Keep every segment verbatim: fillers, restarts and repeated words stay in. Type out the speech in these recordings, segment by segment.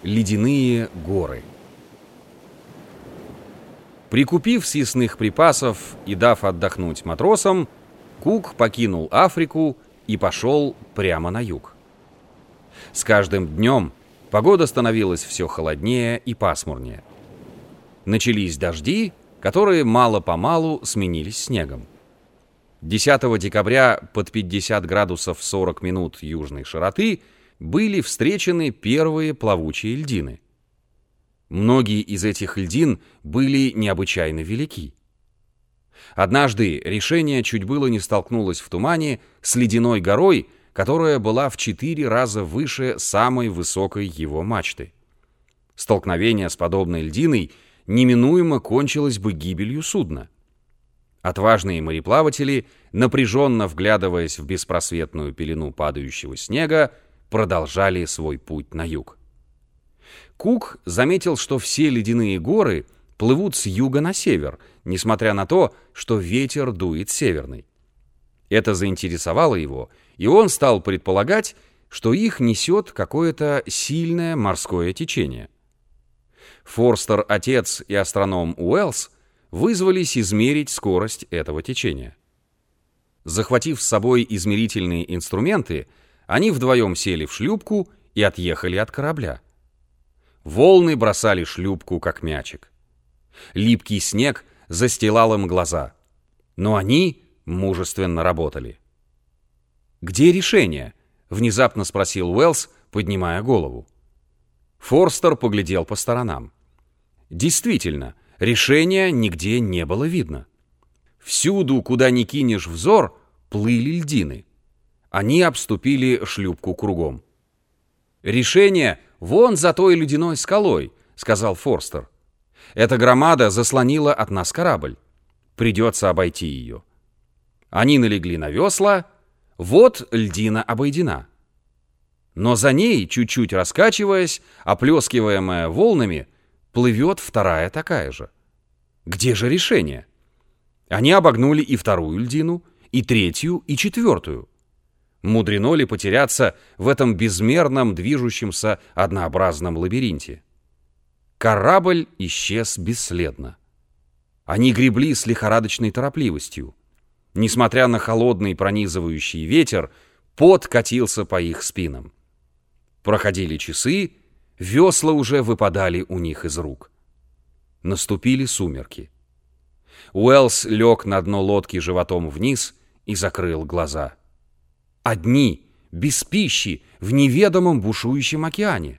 Ледяные горы. Прикупив съестных припасов и дав отдохнуть матросам, Кук покинул Африку и пошел прямо на юг. С каждым днем погода становилась все холоднее и пасмурнее. Начались дожди, которые мало-помалу сменились снегом. десятого декабря под пятьдесят градусов сорок минут южной широты были встречены первые плавучие льдины. Многие из этих льдин были необычайно велики. Однажды решение чуть было не столкнулось в тумане с ледяной горой, которая была в четыре раза выше самой высокой его мачты. Столкновение с подобной льдиной неминуемо кончилось бы гибелью судна. Отважные мореплаватели, напряженно вглядываясь в беспросветную пелену падающего снега, продолжали свой путь на юг. Кук заметил, что все ледяные горы плывут с юга на север, несмотря на то, что ветер дует северный. Это заинтересовало его, и он стал предполагать, что их несет какое-то сильное морское течение. Форстер, отец и астроном Уэллс вызвались измерить скорость этого течения. Захватив с собой измерительные инструменты, они вдвоем сели в шлюпку и отъехали от корабля. Волны бросали шлюпку, как мячик. Липкий снег застилал им глаза, но они мужественно работали. «Где решение?» — внезапно спросил Уэллс, поднимая голову. Форстер поглядел по сторонам. Действительно, решения нигде не было видно. Всюду, куда ни кинешь взор, плыли льдины. Они обступили шлюпку кругом. «Решение вон за той ледяной скалой», — сказал Форстер. «Эта громада заслонила от нас корабль. Придется обойти ее». Они налегли на весла. Вот льдина обойдена. Но за ней, чуть-чуть раскачиваясь, оплескиваемая волнами, плывет вторая такая же. Где же решение? Они обогнули и вторую льдину, и третью, и четвертую. Мудрено ли потеряться в этом безмерном, движущемся, однообразном лабиринте? Корабль исчез бесследно. Они гребли с лихорадочной торопливостью. Несмотря на холодный пронизывающий ветер, пот катился по их спинам. Проходили часы, весла уже выпадали у них из рук. Наступили сумерки. Уэллс лег на дно лодки животом вниз и закрыл глаза. Одни, без пищи, в неведомом бушующем океане.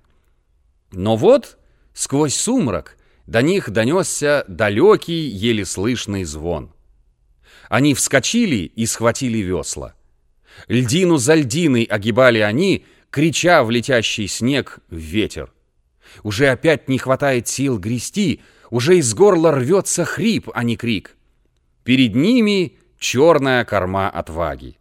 Но вот, сквозь сумрак, до них донесся далекий, еле слышный звон. Они вскочили и схватили весла. Льдину за льдиной огибали они, крича в летящий снег в ветер. Уже опять не хватает сил грести, уже из горла рвется хрип, а не крик. Перед ними черная корма отваги.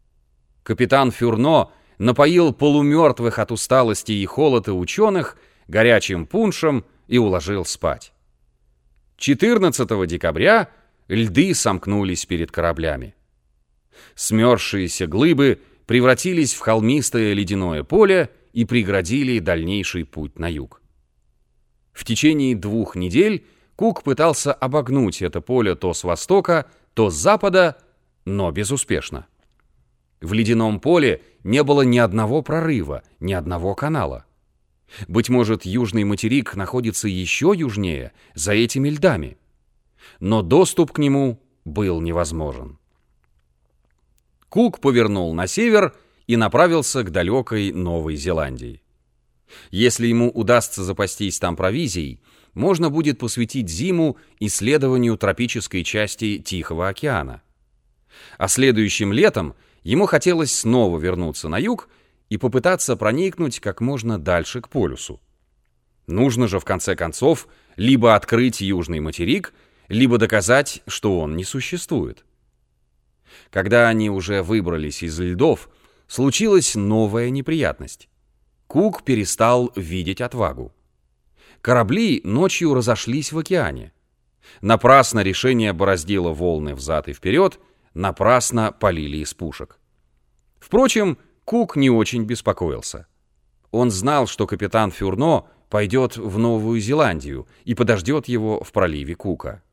Капитан Фюрно напоил полумертвых от усталости и холода ученых горячим пуншем и уложил спать. четырнадцатого декабря льды сомкнулись перед кораблями. Смерзшиеся глыбы превратились в холмистое ледяное поле и преградили дальнейший путь на юг. В течение двух недель Кук пытался обогнуть это поле то с востока, то с запада, но безуспешно. В ледяном поле не было ни одного прорыва, ни одного канала. Быть может, южный материк находится еще южнее, за этими льдами. Но доступ к нему был невозможен. Кук повернул на север и направился к далекой Новой Зеландии. Если ему удастся запастись там провизией, можно будет посвятить зиму исследованию тропической части Тихого океана. А следующим летом ему хотелось снова вернуться на юг и попытаться проникнуть как можно дальше к полюсу. Нужно же, в конце концов, либо открыть южный материк, либо доказать, что он не существует. Когда они уже выбрались из льдов, случилась новая неприятность. Кук перестал видеть отвагу. Корабли ночью разошлись в океане. Напрасно решение бороздило волны взад и вперед, напрасно полили из пушек. Впрочем, Кук не очень беспокоился. Он знал, что капитан Фюрно пойдет в Новую Зеландию и подождет его в проливе Кука.